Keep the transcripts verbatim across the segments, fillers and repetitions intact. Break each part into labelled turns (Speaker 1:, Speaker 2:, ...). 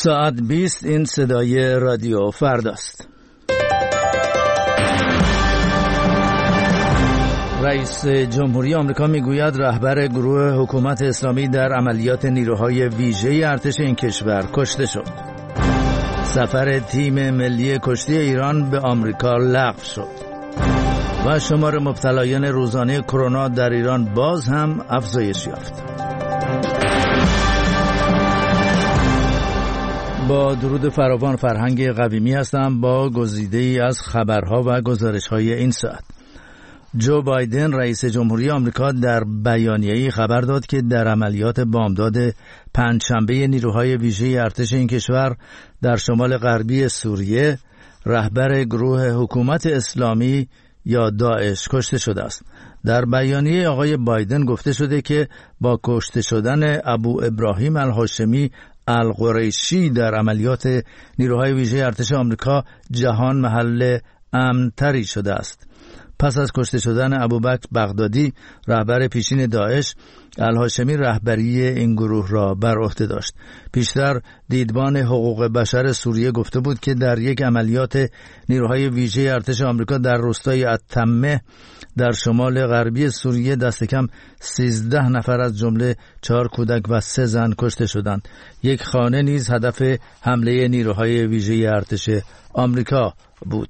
Speaker 1: ساعت بیست این صدای رادیو فرداست. رئیس جمهوری آمریکا میگوید رهبر گروه حکومت اسلامی در عملیات نیروهای ویژه ارتش این کشور کشته شد. سفر تیم ملی کشتی ایران به آمریکا لغو شد و شمار مبتلایان روزانه کرونا در ایران باز هم افزایش یافت. با درود فراوان، فرهنگ قویمی هستم با گزیده‌ای از خبرها و گزارش‌های این ساعت. جو بایدن رئیس جمهوری آمریکا در بیانیه‌ای خبر داد که در عملیات بامداد پنجشنبه نیروهای ویژه ارتش این کشور در شمال غربی سوریه رهبر گروه حکومت اسلامی یا داعش کشته شده است. در بیانیه آقای بایدن گفته شده که با کشته شدن ابو ابراهیم الهاشمی القریشی در عملیات نیروهای ویژه ارتش آمریکا جهان محل امن‌تری شده است. پس از کشته شدن ابوبکر بغدادی رهبر پیشین داعش، الهاشمی رهبری این گروه را بر عهده داشت. پیشتر دیدبان حقوق بشر سوریه گفته بود که در یک عملیات نیروهای ویژه ارتش آمریکا در روستای التمه در شمال غربی سوریه دست کم سیزده نفر از جمله چهار کودک و سه زن کشته شدند. یک خانه نیز هدف حمله نیروهای ویژه ارتش آمریکا بود.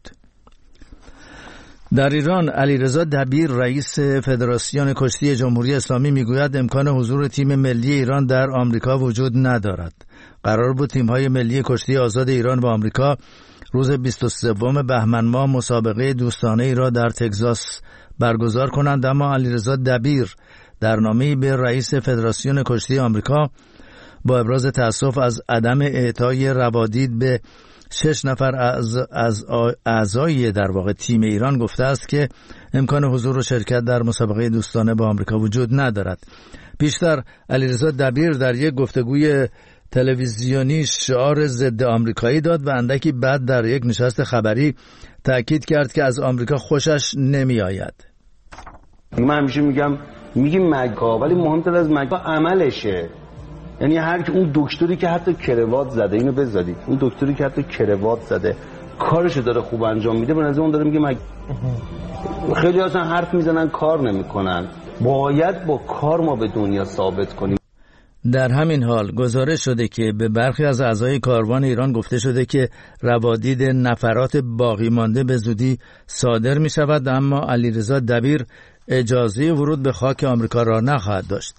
Speaker 1: در ایران علیرضا دبیر رئیس فدراسیون کشتی جمهوری اسلامی میگوید امکان حضور تیم ملی ایران در آمریکا وجود ندارد. قرار بود تیم‌های ملی کشتی آزاد ایران و آمریکا روز بیست و سوم بهمن ماه مسابقه دوستانه ای را در تگزاس برگزار کنند، اما علیرضا دبیر در نامه‌ای به رئیس فدراسیون کشتی آمریکا با ابراز تأسف از عدم اعطای روادید به شش نفر از از اعضای در واقع تیم ایران گفته است که امکان حضور و شرکت در مسابقه دوستانه با آمریکا وجود ندارد. پیشتر علیرضا دبیر در یک گفتگوی تلویزیونی شعار ضد آمریکایی داد و اندکی بعد در یک نشست خبری تأکید کرد که از آمریکا خوشش نمی آید.
Speaker 2: من همیشه میگم میگیم مگا، ولی مهمتر از مگا عملشه. یعنی هر که اون دکتری که حتی کروات زده، اینو بزدید، اون دکتری که حتی کروات زده کارشو داره خوب انجام میده، به نظر اون داره میگه مگ... خیلی اصلا حرف میزنن کار نمیکنن. باید با کار ما به دنیا ثابت کنیم.
Speaker 1: در همین حال گزارش شده که به برخی از اعضای کاروان ایران گفته شده که روادید نفرات باقی مانده به زودی صادر می شود، اما علیرضا دبیر اجازه ورود به خاک آمریکا را نخواهد داشت.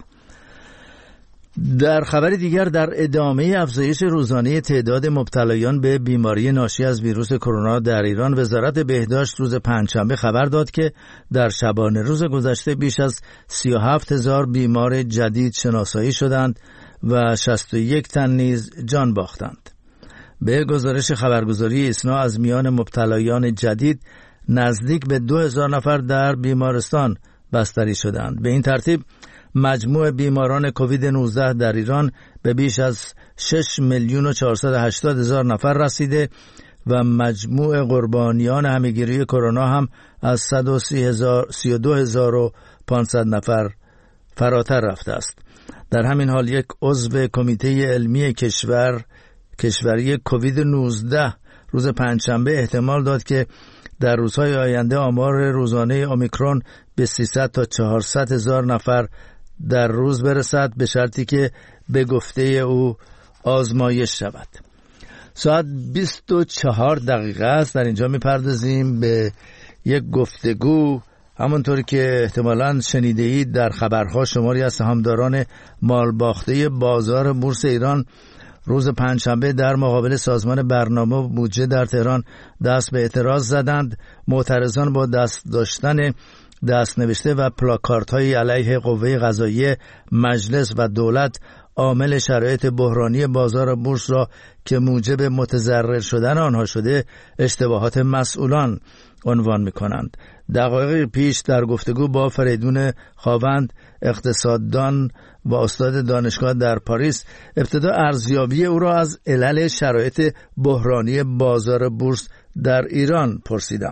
Speaker 1: در خبر دیگر، در ادامه افزایش روزانه تعداد مبتلایان به بیماری ناشی از ویروس کرونا در ایران، وزارت بهداشت روز پنجشنبه خبر داد که در شبانه روز گذشته بیش از سی و هفت هزار بیمار جدید شناسایی شدند و شصت و یک تن نیز جان باختند. به گزارش خبرگزاری ایسنا از میان مبتلایان جدید نزدیک به دو هزار نفر در بیمارستان بستری شدند. به این ترتیب مجموع بیماران کووید نوزده در ایران به بیش از شش میلیون و چهارصد و هشتاد هزار نفر رسیده و مجموع قربانیان همهگیری کرونا هم از صد و سی و دو هزار و پانصد نفر فراتر رفته است. در همین حال یک عضو کمیته علمی کشور کشوری کووید نوزده روز پنجشنبه احتمال داد که در روزهای آینده آمار روزانه اومیکرون به سیصد تا چهارصد هزار نفر در روز برسد، به شرطی که به گفته او آزمایش شود. ساعت بیست و چهار دقیقه است. در اینجا میپردازیم به یک گفتگو، همونطوری که احتمالاً شنیده‌اید در خبرها، شماری از سهامداران مالباخته بازار بورس ایران روز پنجشنبه در مقابل سازمان برنامه و بودجه در تهران دست به اعتراض زدند. معترضان با دست داشتن دست نوشته و پلاکاردهای علیه قوه قضاییه، مجلس و دولت عامل شرایط بحرانی بازار بورس را که موجب متضرر شدن آنها شده اشتباهات مسئولان عنوان می‌کنند. دقایق پیش در گفتگو با فریدون خاوند، اقتصاددان و استاد دانشگاه در پاریس، ابتدا ارزیابی او را از علل شرایط بحرانی بازار بورس در ایران پرسیدم.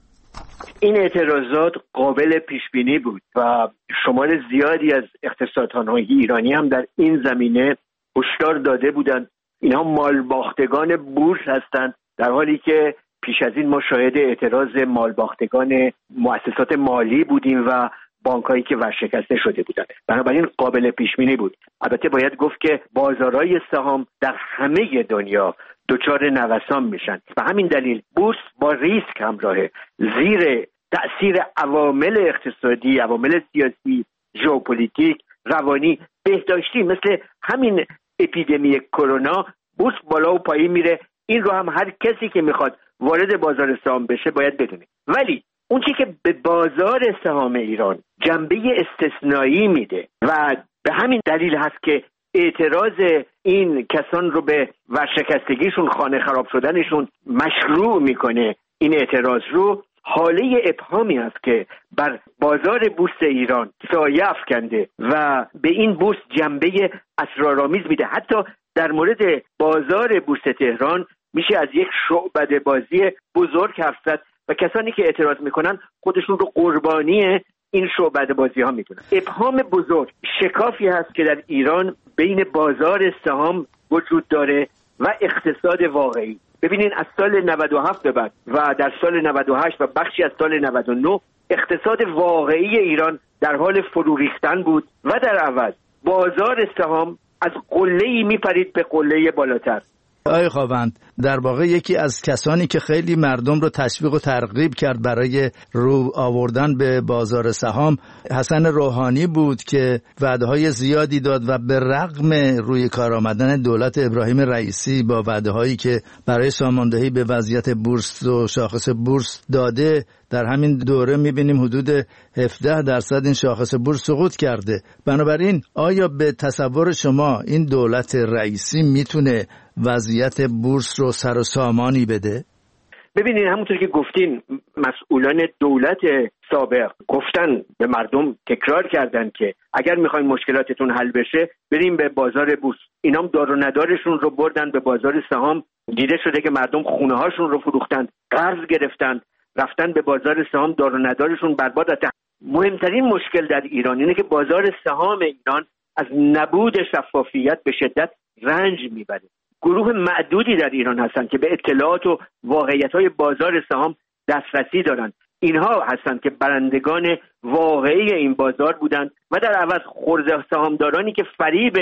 Speaker 3: این اعتراضات قابل پیش بینی بود و شمار زیادی از اقتصاددان‌های ایرانی هم در این زمینه هشدار داده بودند اینها مالباختگان بورس هستند، در حالی که پیش از این ما شاهد اعتراض مالباختگان مؤسسات مالی بودیم و بانکایی که ورشکسته شده بودند. بنابراین قابل پیش بینی بود. البته باید گفت که بازارهای سهام در همه دنیا دچار نوسان میشن. به همین دلیل بورس با ریسک همراهه، زیر تأثیر عوامل اقتصادی، عوامل سیاسی، ژئوپلیتیک، روانی، بهداشتی مثل همین اپیدمی کرونا بورس بالا و پایین میره. این رو هم هر کسی که میخواد وارد بازار سهام بشه باید بدونه. ولی اون چیزی که به بازار سهام ایران جنبه استثنایی میده و به همین دلیل هست که اعتراض این کسان رو به ورشکستگیشون، خانه خراب شدنشون مشروع میکنه، این اعتراض رو حاله ابهامی است که بر بازار بورس ایران سایه افکنده و به این بورس جنبه اسرارآمیز میده. حتی در مورد بازار بورس تهران میشه از یک شعبده بازی بزرگ حرف زد و کسانی که اعتراض میکنن خودشون رو قربانی این شعبده بازی ها میدونن. ابهام بزرگ، شکافی هست که در ایران بین بازار سهام وجود داره و اقتصاد واقعی. ببینین از سال نود و هفت به بعد و در سال نود و هشت و بخشی از سال نود و نه اقتصاد واقعی ایران در حال فرو ریختن بود و در عوض بازار سهام از قله‌ای میپرید به قله بالاتر.
Speaker 1: آقای خاوند، در واقع یکی از کسانی که خیلی مردم رو تشویق و ترغیب کرد برای رو آوردن به بازار سهام حسن روحانی بود که وعده‌های زیادی داد و به رغم روی کار آمدن دولت ابراهیم رئیسی با وعده‌هایی که برای ساماندهی به وضعیت بورس و شاخص بورس داده، در همین دوره می‌بینیم حدود هفده درصد این شاخص بورس سقوط کرده. بنابراین آیا به تصور شما این دولت رئیسی میتونه وضعیت بورس رو سر و سامانی بده؟
Speaker 3: ببینید همونطور که گفتین مسئولان دولت سابق گفتن به مردم، تکرار کردن که اگر میخواین مشکلاتتون حل بشه بریم به بازار بورس. اینام دار و ندارشون رو بردن به بازار سهام. دیده شده که مردم خونه هاشون رو فروختن، قرض گرفتن، رفتن به بازار سهام، دار و ندارشون برباد شد. مهمترین مشکل در ایران اینه که بازار سهام ایران از نبود شفافیت به شدت رنج میبره. گروه معدودی در ایران هستند که به اطلاعات و واقعیت‌های بازار سهام دسترسی دارند. اینها هستند که برندگان واقعی این بازار بودند و در عوض خرده سهامدارانی که فریب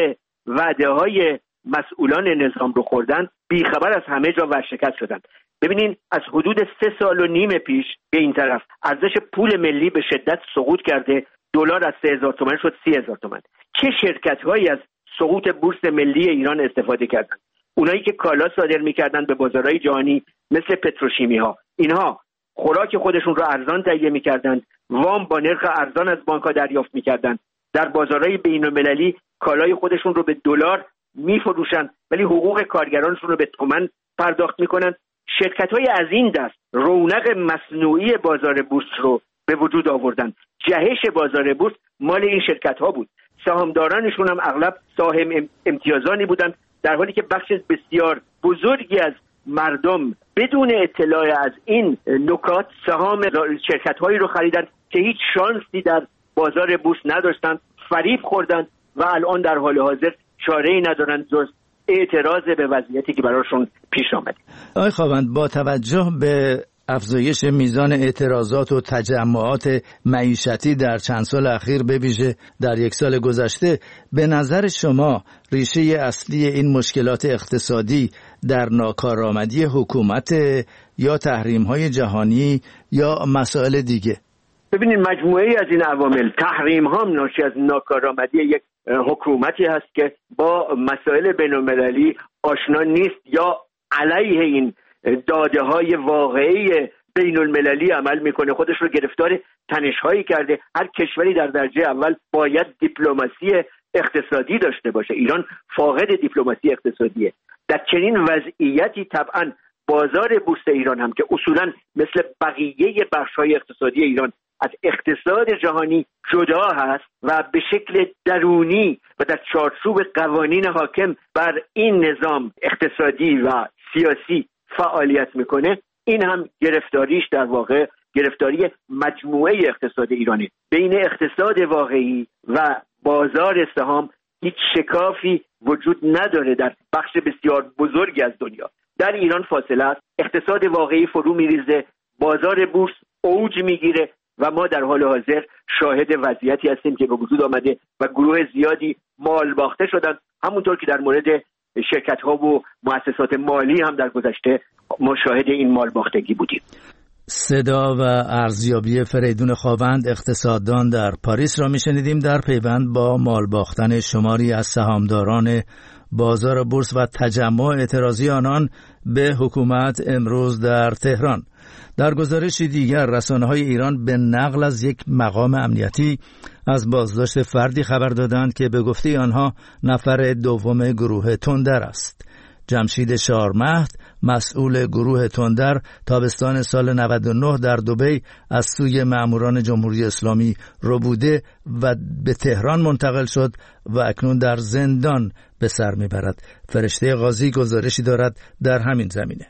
Speaker 3: وعده‌های مسئولان نظام رو خوردند بیخبر از همه جا ورشکست شدند. ببینین از حدود سه سال و نیم پیش به این طرف ارزش پول ملی به شدت سقوط کرده. دلار از سه هزار تومان شد سی هزار تومان. چه شرکت‌هایی از سقوط بورس ملی ایران استفاده کردند؟ اونایی که کالا صادر می‌کردند به بازارهای جهانی مثل پتروشیمی‌ها، اینها خوراک خودشون رو ارزان تهیه می‌کردند، وام با نرخ ارزان از بانک‌ها دریافت می‌کردند، در بازارهای بین‌المللی کالای خودشون رو به دلار می‌فروشند ولی حقوق کارگرانشون رو به تومان پرداخت می‌کنند. شرکت‌های از این دست رونق مصنوعی بازار بورس رو به وجود آوردند. جهش بازار بورس مال این شرکت‌ها بود. سهامدارانشون هم اغلب ساهم امتیازانی بودند، در حالی که بخش بسیار بزرگی از مردم بدون اطلاع از این نکات سهام شرکت‌هایی رو خریدند که هیچ شانسی در بازار بورس نداشتند، فریب خوردند و الان در حال حاضر چاره‌ای ندارند جز اعتراض به وضعیتی که براشون پیش آمده.
Speaker 1: آقای خاوند، با توجه به افزایش میزان اعتراضات و تجمعات معیشتی در چند سال اخیر به ویژه در یک سال گذشته، به نظر شما ریشه اصلی این مشکلات اقتصادی در ناکارآمدی حکومت یا تحریم‌های جهانی یا مسائل دیگه؟
Speaker 3: ببینید مجموعه‌ای از این عوامل، تحریم ها ناشی از ناکارآمدی یک حکومتی هست که با مسائل بین‌المللی آشنا نیست یا علیه این داده های واقعی بین المللی عمل میکنه، خودش رو گرفتار تنش‌هایی کرده. هر کشوری در درجه اول باید دیپلماسی اقتصادی داشته باشه. ایران فاقد دیپلماسی اقتصادیه. در چنین وضعیتی طبعا بازار بورس ایران هم که اصولا مثل بقیه بخش‌های اقتصادی ایران از اقتصاد جهانی جدا هست و به شکل درونی و در چارچوب قوانین حاکم بر این نظام اقتصادی و سیاسی فعالیت میکنه، این هم گرفتاریش در واقع گرفتاری مجموعه اقتصاد ایرانی. بین اقتصاد واقعی و بازار سهام هیچ شکافی وجود نداره در بخش بسیار بزرگی از دنیا. در ایران فاصله است، اقتصاد واقعی فرو میریزه، بازار بورس اوج میگیره و ما در حال حاضر شاهد وضعیتی هستیم که به وجود آمده و گروه زیادی مال باخته شدن. همونطور که در مورد شرکت ها و مؤسسات مالی هم در گذشته ما شاهد این مال باختگی بودیم.
Speaker 1: صدا و ارزیابی فریدون خاوند اقتصاددان در پاریس را میشنیدیم در پیوند با مال باختن شماری از سهامداران بازار بورس و تجمع اعتراضی آنان به حکومت امروز در تهران. در گزارشی دیگر رسانه‌های ایران به نقل از یک مقام امنیتی از بازداشت فردی خبر دادند که به گفته آنها نفر دوم گروه تندر است. جمشید شارمهد مسئول گروه تندر تابستان سال نود و نه در دبی از سوی مأموران جمهوری اسلامی ربوده و به تهران منتقل شد و اکنون در زندان به سر میبرد. فرشته قاضی گزارشی دارد در همین زمینه.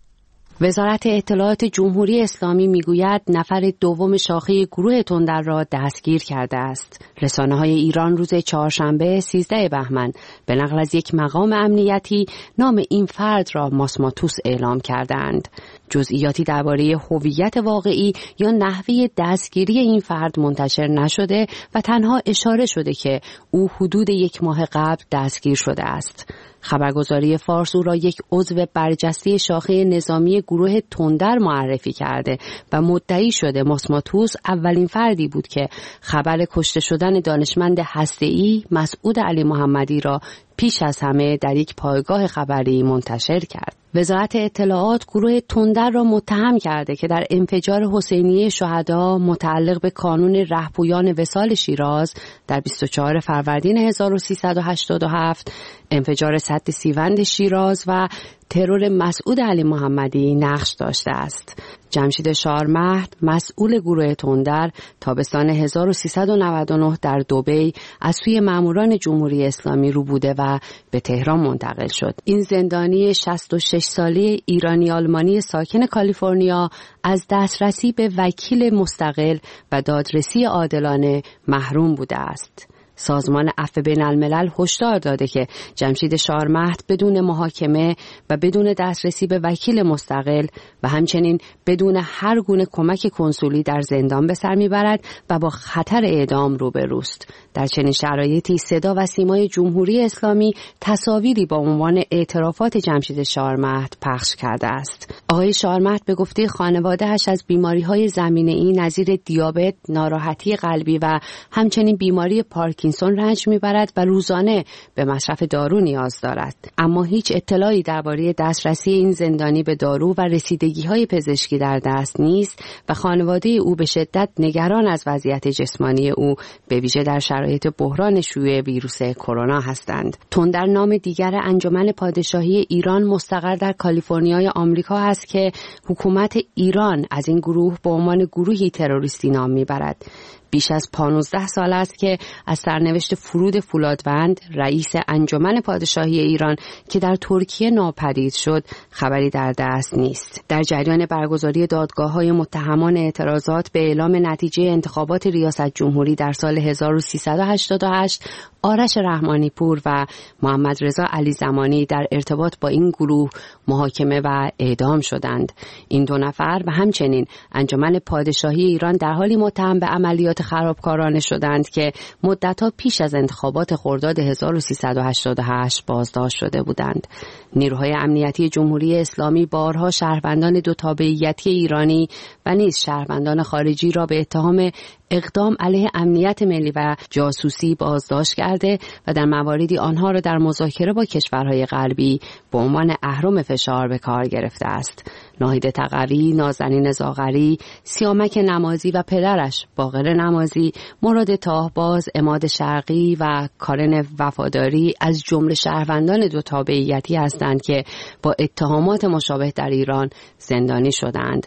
Speaker 4: وزارت اطلاعات جمهوری اسلامی میگوید نفر دوم شاخه گروه تندر را دستگیر کرده است. رسانه‌های ایران روز چهارشنبه سیزده بهمن به نقل از یک مقام امنیتی نام این فرد را ماسماتوس اعلام کردند. جزئیاتی درباره هویت واقعی یا نحوه دستگیری این فرد منتشر نشده و تنها اشاره شده که او حدود یک ماه قبل دستگیر شده است. خبرگزاری فارس او را یک عضو برجسته شاخه نظامی گروه تندر معرفی کرده و مدعی شده ماسماتوس اولین فردی بود که خبر کشته شدن دانشمند هسته‌ای مسعود علی محمدی را پیش از همه در یک پایگاه خبری منتشر کرد. وزارت اطلاعات گروه تندر را متهم کرده که در انفجار حسینیه شهدا متعلق به کانون رهپویان وصال شیراز در بیست و چهارم فروردین هزار و سیصد و هشتاد و هفت، انفجار سد سیوند شیراز و ترور مسعود علی محمدی نقش داشته است. جمشید شارمهد مسئول گروه تندر تابستان هزار و سیصد و نود و نه در دبی از سوی ماموران جمهوری اسلامی رو بوده و به تهران منتقل شد. این زندانی شصت و شش ساله ایرانی آلمانی ساکن کالیفرنیا از دسترسی به وکیل مستقل و دادرسی عادلانه محروم بوده است. سازمان عفو بین الملل هشدار داده که جمشید شارمهد بدون محاکمه و بدون دسترسی به وکیل مستقل و همچنین بدون هر گونه کمک کنسولی در زندان به سر میبرد و با خطر اعدام روبروست. در چنین شرایطی صدا و سیمای جمهوری اسلامی تصاویری با عنوان اعترافات جمشید شارمهد پخش کرده است. آقای شارمهد به گفته خانواده‌اش از بیماری‌های زمینه‌ای نظیر دیابت، ناراحتی قلبی و همچنین بیماری پارکینسون رنج میبرد و روزانه به مصرف دارو نیاز دارد. اما هیچ اطلاعی درباره دسترسی این زندانی به دارو و رسیدگی‌های پزشکی در دست نیست و خانواده او به شدت نگران از وضعیت جسمانی او به ویژه در شرایط بحران شیوع ویروس کرونا هستند. تندر نام دیگر انجمن پادشاهی ایران مستقر در کالیفرنیای آمریکا است که حکومت ایران از این گروه به عنوان گروهی تروریستی نام میبرد. بیش از پانزده سال است که از سرنوشت فرود فولادوند رئیس انجمن پادشاهی ایران که در ترکیه ناپدید شد خبری در دست نیست. در جریان برگزاری دادگاه‌های متهمان اعتراضات به اعلام نتیجه انتخابات ریاست جمهوری در سال هزار و سیصد و هشتاد و هشت، آرش رحمانی پور و محمد رضا علی زمانی در ارتباط با این گروه محاکمه و اعدام شدند. این دو نفر و همچنین انجمن پادشاهی ایران در حالی متهم به عملیات خرابکارانه شدند که مدت‌ها پیش از انتخابات خرداد هزار و سیصد و هشتاد و هشت بازداشت شده بودند. نیروهای امنیتی جمهوری اسلامی بارها شهروندان دو تابعیتی ایرانی و نیز شهروندان خارجی را به اتهام اقدام علیه امنیت ملی و جاسوسی بازداشت کرده و در مواردی آنها را در مذاکره با کشورهای غربی به عنوان اهرم فشار به کار گرفته است. ناهید تقوی، نازنین زاغری، سیامک نمازی و پدرش باقر نمازی، مراد تاهباز، عماد شرقی و کارن وفاداری از جمله شهروندان دو تابعیتی هستند که با اتهامات مشابه در ایران زندانی شدند.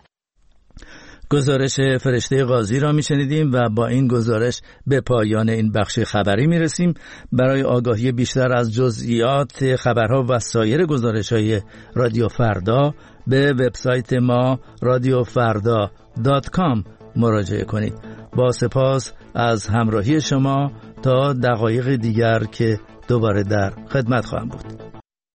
Speaker 1: گزارش فرشته قاضی را میشنیدیم و با این گزارش به پایان این بخش خبری میرسیم. برای آگاهی بیشتر از جزئیات خبرها و سایر گزارش‌های رادیو فردا به وبسایت ما رادیو فردا دات کام مراجعه کنید. با سپاس از همراهی شما تا دقایق دیگر که دوباره در خدمت خواهم بود.